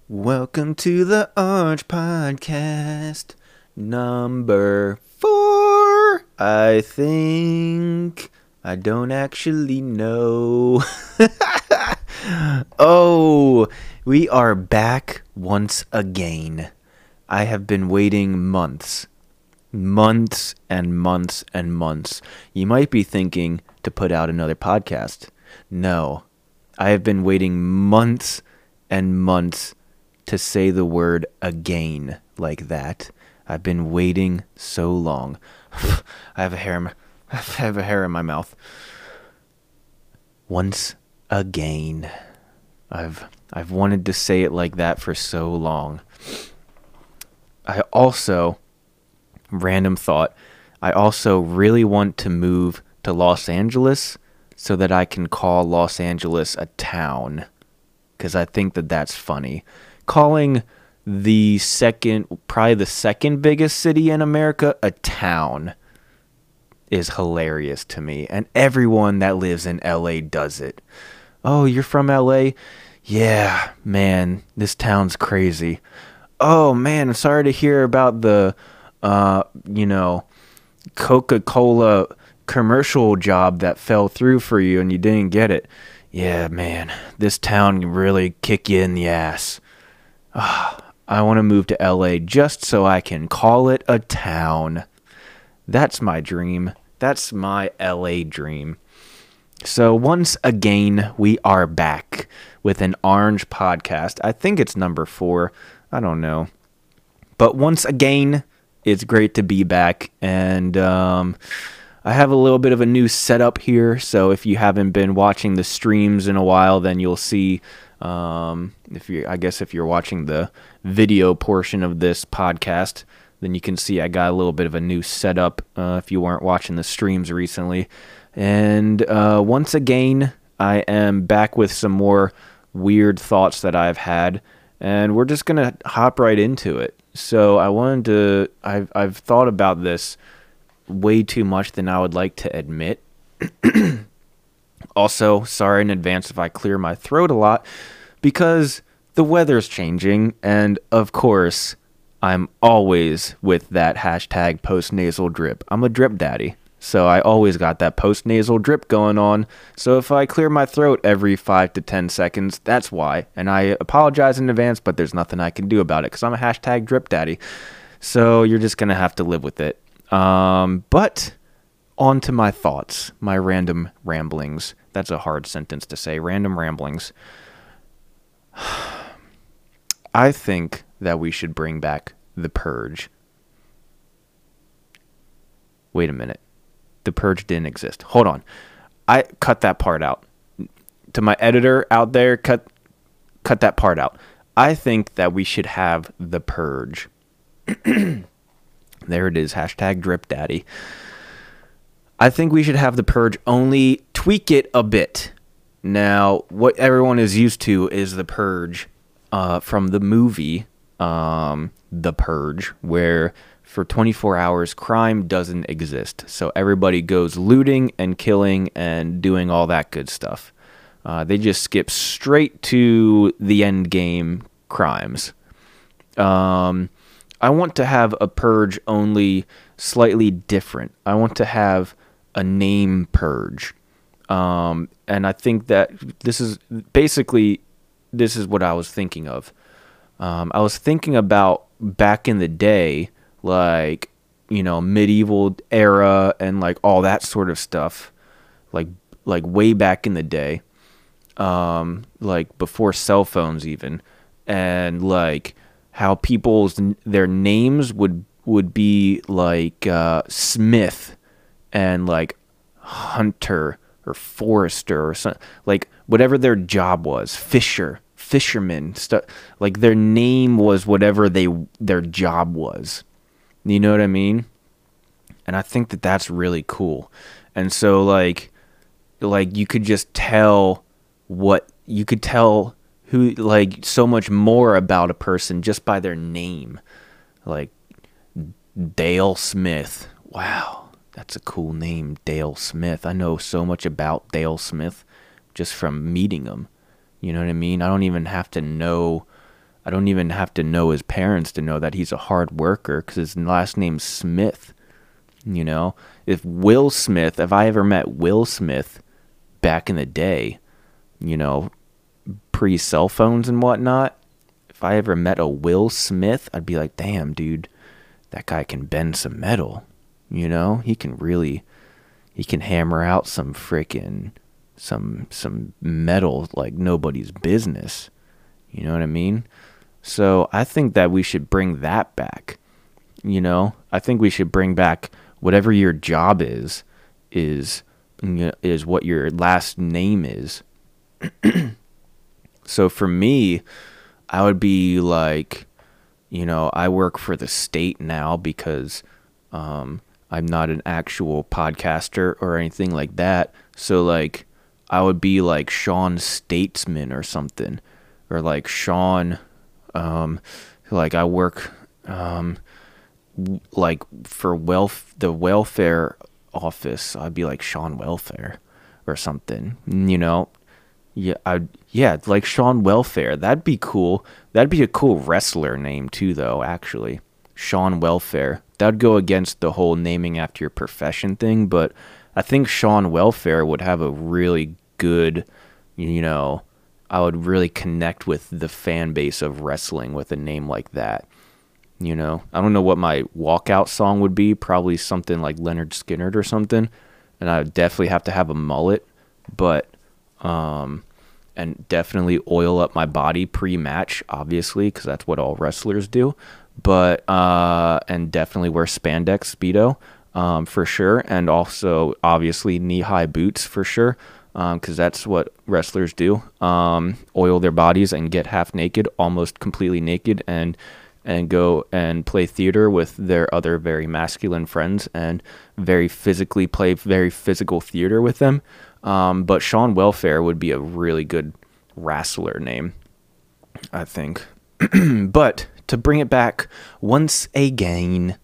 Welcome to the Arch Podcast, number 4, I think. I don't actually know. Oh, we are back once again. I have been waiting months and months and months. You might be thinking to put out another podcast. No, I have been waiting months and months to say the word again like that. I've been waiting so long. I have a hair in my mouth. Once again. I've wanted to say it like that for so long. I also, random thought, I also really want to move to Los Angeles so that I can call Los Angeles a town. Because I think that that's funny. Calling probably the second biggest city in America a town is hilarious to me. And everyone that lives in LA does it. Oh, you're from LA? Yeah, man, this town's crazy. Oh, man, I'm sorry to hear about the, Coca-Cola commercial job that fell through for you and you didn't get it. Yeah, man, this town can really kick you in the ass. I want to move to LA just so I can call it a town. That's my dream. That's my LA dream. So once again, we are back with an Orange podcast. I think it's number 4. I don't know. But once again, it's great to be back. And I have a little bit of a new setup here. So if you haven't been watching the streams in a while, then you'll see... if you're watching the video portion of this podcast, then you can see I got a little bit of a new setup if you weren't watching the streams recently. And once again, I am back with some more weird thoughts that I've had, and we're just gonna hop right into it. So I've thought about this way too much than I would like to admit. Also, sorry in advance if I clear my throat a lot, because the weather's changing, and of course, I'm always with that hashtag post-nasal drip. I'm a drip daddy, so I always got that post-nasal drip going on. So if I clear my throat every 5 to 10 seconds, that's why. And I apologize in advance, but there's nothing I can do about it, because I'm a hashtag drip daddy. So you're just going to have to live with it. But... on to my thoughts, my random ramblings. That's a hard sentence to say, random ramblings. I think that we should bring back The Purge. Wait a minute. The Purge didn't exist. Hold on. I cut that part out. To my editor out there, cut that part out. I think that we should have The Purge. There it is, hashtag drip daddy. I think we should have The Purge, only tweak it a bit. Now, what everyone is used to is The Purge from the movie The Purge, where for 24 hours crime doesn't exist. So everybody goes looting and killing and doing all that good stuff. They just skip straight to the end game crimes. I want to have a Purge only slightly different. I want to have a name purge. And I think that this is what I was thinking of. I was thinking about back in the day, like, medieval era and like all that sort of stuff, like way back in the day, like before cell phones even, and like how their names would be like Smith and like Hunter or Forrester or something, like whatever their job was, fisherman stuff, like their name was whatever their job was. You know what I mean? And I think that that's really cool. And so like you could just tell who, like, so much more about a person just by their name. Like Dale Smith. Wow. That's a cool name, Dale Smith. I know so much about Dale Smith just from meeting him. You know what I mean? I don't even have to know I don't even have to know his parents to know that he's a hard worker because his last name's Smith. You know, if I ever met Will Smith back in the day, you know, pre cell phones and whatnot, if I ever met a Will Smith, I'd be like, damn, dude, that guy can bend some metal. You know, he can hammer out some freaking, some metal like nobody's business. You know what I mean? So I think that we should bring that back. You know, I think we should bring back whatever your job is what your last name is. So for me, I would be like, you know, I work for the state now because I'm not an actual podcaster or anything like that. So like I would be like Sean Statesman or something, or like Sean, like I work like for the welfare office. I'd be like Sean Welfare or something, you know. Yeah, like Sean Welfare. That'd be cool. That'd be a cool wrestler name too, though, actually. Sean Welfare. That'd go against the whole naming after your profession thing, but I think Sean Welfare would have a really good, you know, I would really connect with the fan base of wrestling with a name like that. You know, I don't know what my walkout song would be. Probably something like Leonard Skinner or something. And I would definitely have to have a mullet, but and definitely oil up my body pre-match, obviously, because that's what all wrestlers do. But and definitely wear spandex Speedo for sure, and also obviously knee-high boots for sure, because that's what wrestlers do. Oil their bodies and get half naked, almost completely naked, and go and play theater with their other very masculine friends and play very physical theater with them. But Sean Welfare would be a really good wrestler name, I think. But to bring it back once again,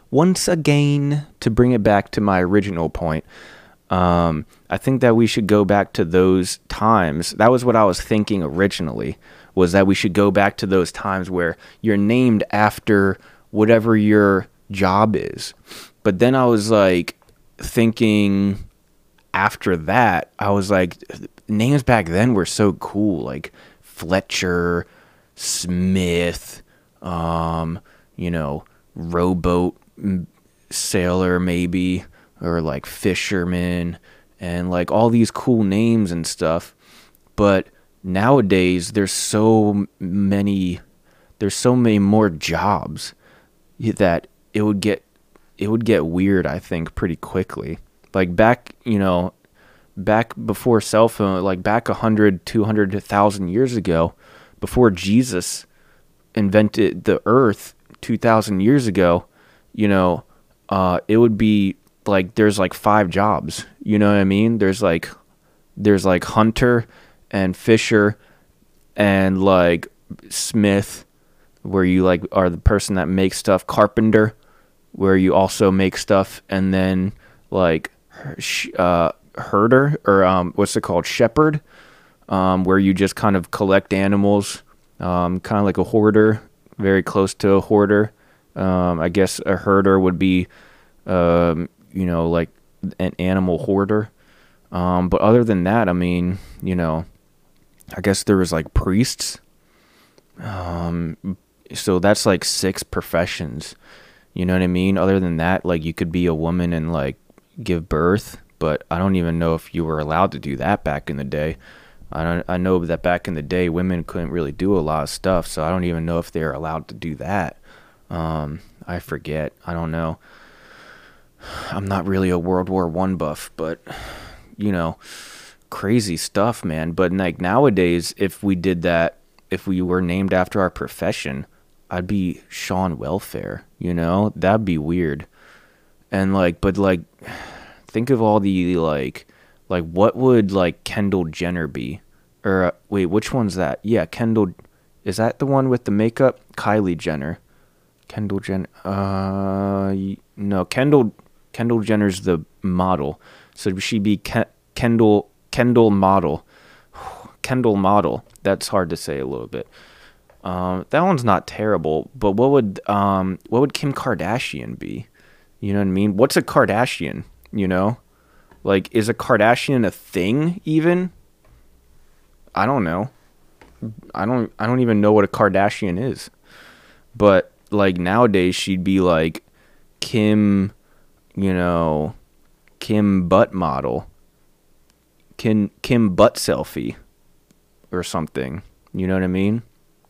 to bring it back to my original point, I think that we should go back to those times. That was what I was thinking originally, was that we should go back to those times where you're named after whatever your job is. But then I was like thinking after that, I was like, names back then were so cool, like Fletcher, Smith, you know, rowboat sailor maybe, or like fisherman, and like all these cool names and stuff. But nowadays there's so many more jobs that it would get weird, I think, pretty quickly. Like back before cell phone, like back 100, 200, 1,000 years ago, before Jesus invented the earth 2,000 years ago, you know, it would be like there's like 5 jobs. You know what I mean? There's like hunter and fisher and like smith, where you like are the person that makes stuff, carpenter, where you also make stuff, and then like herder, or what's it called, shepherd, where you just kind of collect animals, kind of like a hoarder, very close to a hoarder. I guess a herder would be you know, like an animal hoarder. But other than that, I mean, you know, I guess there was like priests. So that's like 6 professions. You know what I mean? Other than that, like you could be a woman and like give birth, but I don't even know if you were allowed to do that back in the day. I know that back in the day, women couldn't really do a lot of stuff, so I don't even know if they're allowed to do that. I forget. I don't know. I'm not really a World War I buff, but, you know, crazy stuff, man. But like nowadays, if we did that, if we were named after our profession, I'd be Sean Welfare, you know? That'd be weird. And like, but like, think of all the like what would like Kendall Jenner be? Or wait, which one's that? Yeah, Kendall, is that the one with the makeup? Kylie Jenner. Kendall Jenner. No, Kendall Jenner's the model. So she'd be Kendall model. Kendall model. That's hard to say a little bit. That one's not terrible, but what would Kim Kardashian be? You know what I mean? What's a Kardashian? You know, like, is a Kardashian a thing even? I don't know. I don't even know what a Kardashian is. But like nowadays she'd be like Kim, you know, Kim butt model. Kim butt selfie or something. You know what I mean?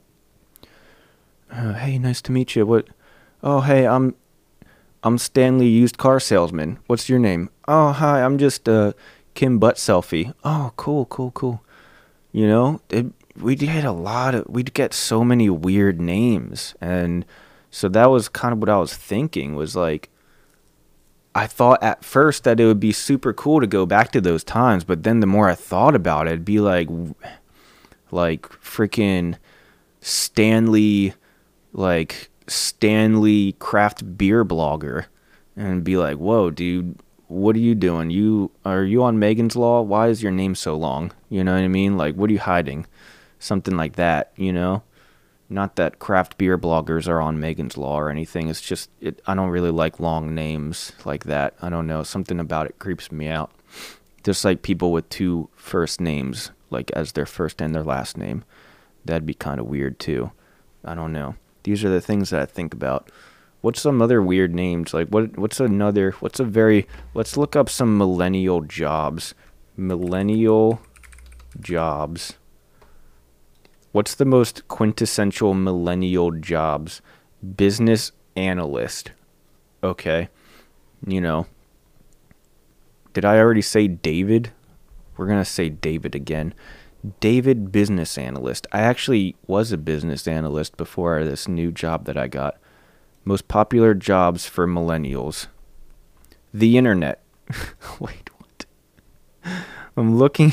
Hey, nice to meet you. What? Oh, hey, I'm Stanley, used car salesman. What's your name? Oh, hi, I'm just Kim butt selfie. Oh, cool, cool, cool. You know, we'd get so many weird names. And so that was kind of what I was thinking, was like, I thought at first that it would be super cool to go back to those times, but then the more I thought about it, it'd be like freaking Stanley, like Stanley craft beer blogger, and be like, whoa, dude, what are you doing? Are you on Megan's Law? Why is your name so long? You know what I mean? Like, what are you hiding? Something like that, you know? Not that craft beer bloggers are on Megan's Law or anything. It's just, I don't really like long names like that. I don't know. Something about it creeps me out. Just like people with two first names, like as their first and their last name. That'd be kind of weird too. I don't know. These are the things that I think about. What's some other weird names? Like, let's look up some millennial jobs. Millennial jobs. What's the most quintessential millennial jobs? Business analyst. Okay. You know. Did I already say David? We're going to say David again. David, business analyst. I actually was a business analyst before this new job that I got. Most popular jobs for millennials. The internet. Wait, what? I'm looking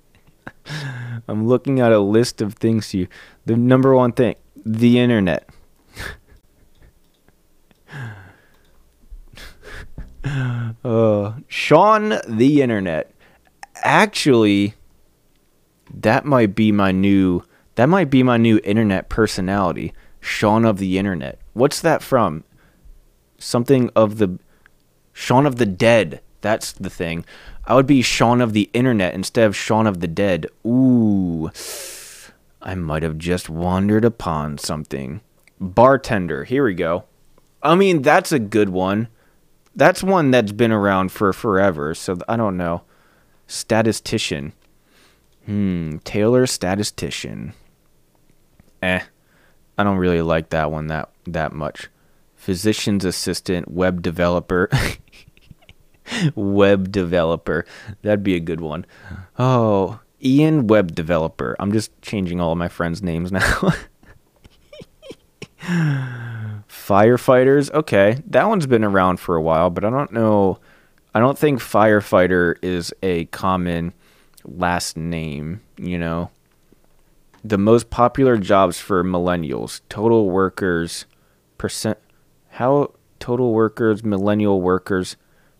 at a list of things the number one thing, the internet. Sean the internet. Actually, that might be my new internet personality. Shaun of the Internet. What's that from? Something of the Shaun of the Dead. That's the thing. I would be Shaun of the Internet instead of Shaun of the Dead. Ooh. I might have just wandered upon something. Bartender. Here we go. I mean, that's a good one. That's one that's been around for forever, so I don't know. Statistician. Taylor statistician. I don't really like that one that much. Physician's assistant, web developer. Web developer. That'd be a good one. Oh, Ian, web developer. I'm just changing all of my friends' names now. Firefighters. Okay, that one's been around for a while, but I don't know. I don't think firefighter is a common last name, you know. The most popular jobs for millennials, total workers, total workers, millennial workers,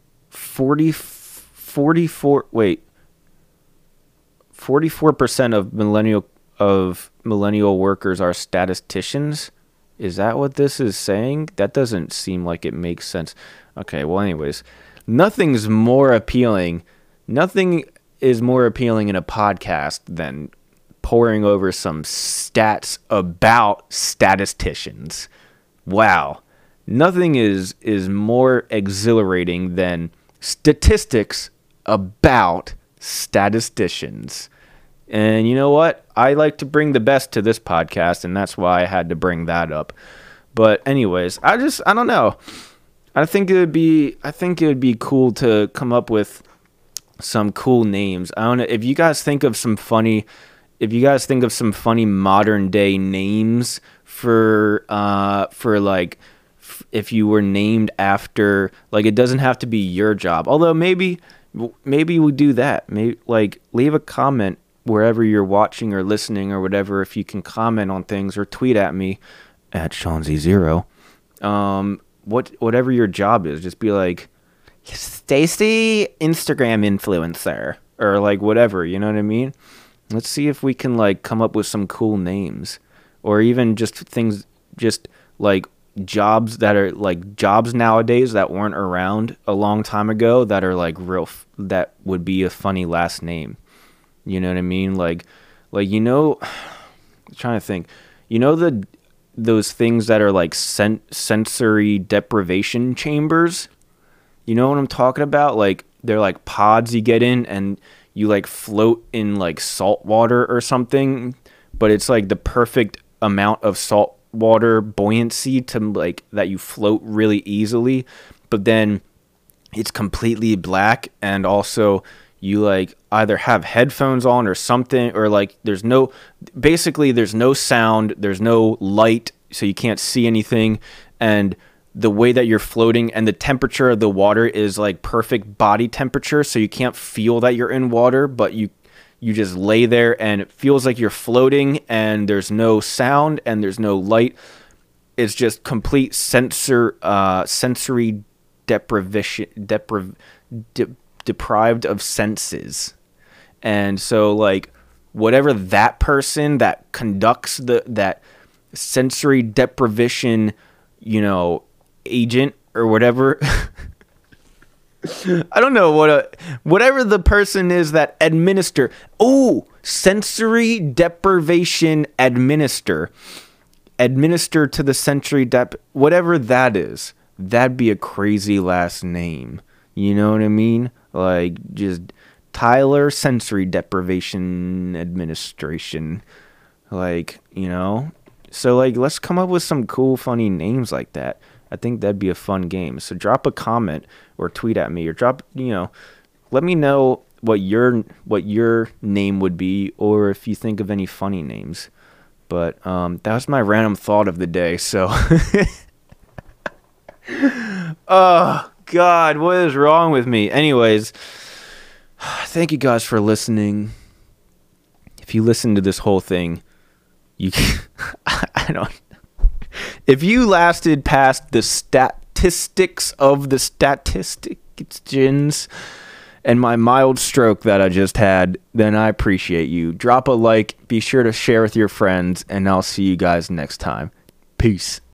44% of millennial workers are statisticians. Is that what this is saying? That doesn't seem like it makes sense. Okay, well, anyways, nothing is more appealing in a podcast than poring over some stats about statisticians. Wow. Nothing is more exhilarating than statistics about statisticians. And you know what? I like to bring the best to this podcast, and that's why I had to bring that up. But anyways, I don't know. I think it would be cool to come up with some cool names. I don't know if you guys think of some funny modern day names for like, if you were named after, like, it doesn't have to be your job. Although maybe we'll do that. Maybe, like, leave a comment wherever you're watching or listening or whatever, if you can comment on things, or tweet at me at SeanZ0. Whatever your job is, just be like, Stacy, Instagram influencer, or like whatever, you know what I mean? Let's see if we can like come up with some cool names. or even just things, just like jobs that are like jobs nowadays that weren't around a long time ago that are like that would be a funny last name. You know what I mean? Like I'm trying to think. Those things that are like sensory deprivation chambers. You know what I'm talking about? Like they're like pods you get in and you like float in like salt water or something, but it's like the perfect amount of salt water buoyancy to like that you float really easily, but then it's completely black, and also you like either have headphones on or something, or like there's no sound, there's no light, so you can't see anything, and the way that you're floating and the temperature of the water is like perfect body temperature, so you can't feel that you're in water, but you just lay there and it feels like you're floating, and there's no sound and there's no light. It's just complete sensory deprived of senses. And so like whatever that person that conducts that sensory deprivation, agent or whatever, I don't know whatever the person is that sensory deprivation administer to the sensory whatever that is. That'd be a crazy last name. You know what I mean? Like just Tyler Sensory Deprivation Administration. Like, so like let's come up with some cool funny names like that. I think that'd be a fun game. So drop a comment or tweet at me, or let me know what your name would be, or if you think of any funny names. But that was my random thought of the day. So oh God, what is wrong with me? Anyways, thank you guys for listening. If you listen to this whole thing, I don't. If you lasted past the statistics of the statisticians and my mild stroke that I just had, then I appreciate you. Drop a like, be sure to share with your friends, and I'll see you guys next time. Peace.